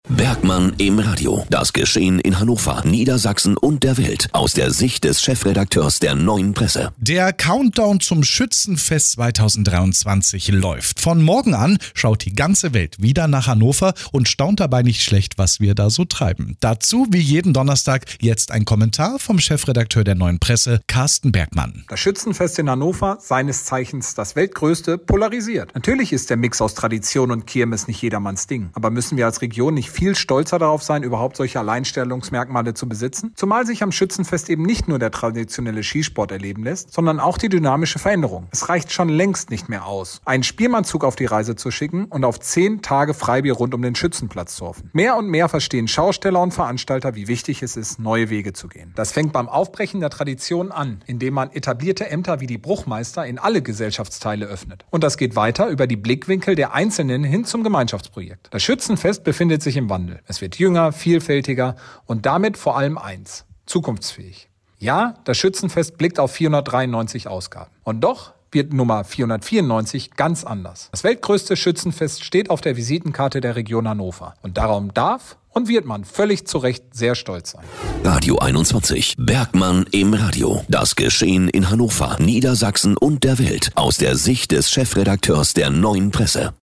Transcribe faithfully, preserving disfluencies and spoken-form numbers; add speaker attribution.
Speaker 1: Bergmann im Radio. Das Geschehen in Hannover, Niedersachsen und der Welt aus der Sicht des Chefredakteurs der Neuen Presse.
Speaker 2: Der Countdown zum Schützenfest zwanzig dreiundzwanzig läuft. Von morgen an schaut die ganze Welt wieder nach Hannover und staunt dabei nicht schlecht, was wir da so treiben. Dazu wie jeden Donnerstag jetzt ein Kommentar vom Chefredakteur der Neuen Presse, Carsten Bergmann.
Speaker 3: Das Schützenfest in Hannover, seines Zeichens das weltgrößte, polarisiert. Natürlich ist der Mix aus Tradition und Kirmes nicht jedermanns Ding. Aber müssen wir als Region nicht viel stolzer darauf sein, überhaupt solche Alleinstellungsmerkmale zu besitzen? Zumal sich am Schützenfest eben nicht nur der traditionelle Skisport erleben lässt, sondern auch die dynamische Veränderung. Es reicht schon längst nicht mehr aus, einen Spielmannzug auf die Reise zu schicken und auf zehn Tage Freibier rund um den Schützenplatz zu hoffen. Mehr und mehr verstehen Schausteller und Veranstalter, wie wichtig es ist, neue Wege zu gehen. Das fängt beim Aufbrechen der Tradition an, indem man etablierte Ämter wie die Bruchmeister in alle Gesellschaftsteile öffnet. Und das geht weiter über die Blickwinkel der Einzelnen hin zum Gemeinschaftsprojekt. Das Schützenfest befindet sich im Wandel. Es wird jünger, vielfältiger und damit vor allem eins: zukunftsfähig. Ja, das Schützenfest blickt auf vierhundertdreiundneunzig Ausgaben. Und doch wird Nummer vierhundertvierundneunzig ganz anders. Das weltgrößte Schützenfest steht auf der Visitenkarte der Region Hannover. Und darum darf und wird man völlig zu Recht sehr stolz sein.
Speaker 1: Radio einundzwanzig. Bergmann im Radio. Das Geschehen in Hannover, Niedersachsen und der Welt aus der Sicht des Chefredakteurs der Neuen Presse.